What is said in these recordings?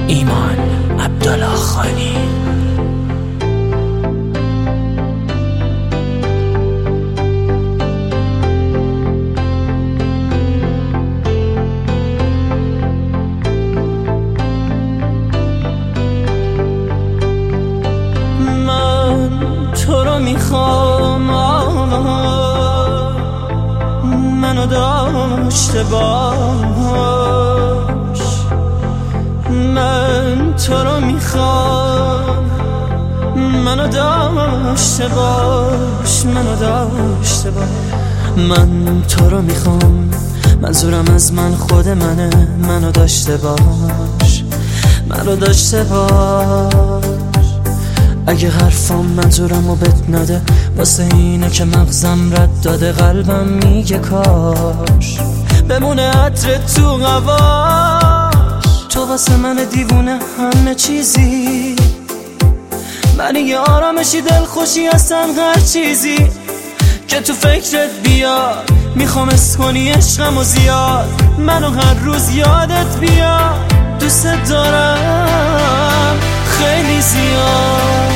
ایمان عبدالله خانی. من تو رو میخوام، منو داشته باش. من تو رو میخوام، منو داشته باش، منو داشته باش. من تو رو میخوام، منظورم از من خود منه. منو داشته باش، منو داشته باش. اگه حرفام منظورمو بهت نده، واسه اینه که مغزم رد داده. قلبم میگه کاش بمونه عطر تو هواش. تو واسه من دیوونه همه چیزی، منی یه آرامشی دلخوشی اصلا هر چیزی که تو فکرت بیاد. میخوام حس کنی عشقمو زیاد، منو هر روز یادت بیاد. دوست دارم خیلی زیاد.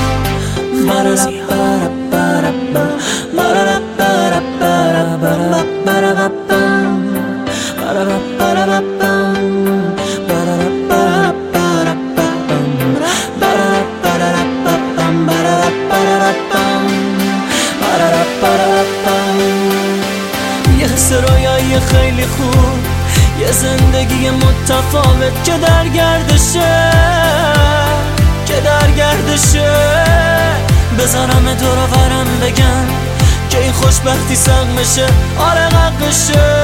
یه حس رویایی خیلی خوب، یه زندگی متفاوت که در گردشه، که در گردشه. بذارم دور و برم بگم که این خوشبختی سقمشه، آره حقشه.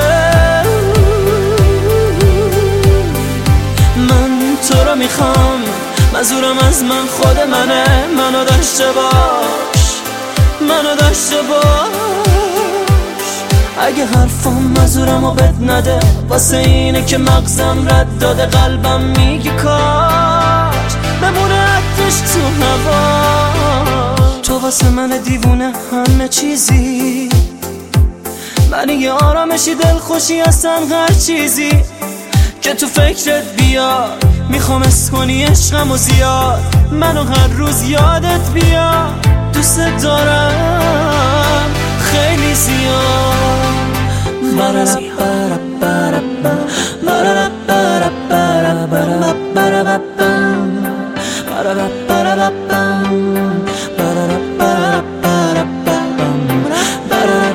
من تو رو میخوام، منظورم از من خود منه. منو داشته باش، منو داشته باش. اگه حرفم منظورمو بهت نده، واسه اینه که مغزم رد داده. قلبم میگه کاش بمونه عطرش تو هوا. تو واسه من دیوونه همه چیزی، منی یه آرامشی دلخوشی اصلا هر چیزی که تو فکرت بیاد. میخوام حس کنی عشقمو زیاد، منو هر روز یادت بیاد. دوست دارم خیلی زیاد.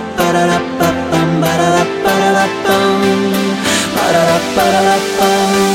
Ba-da-da-ba-da-da-bum.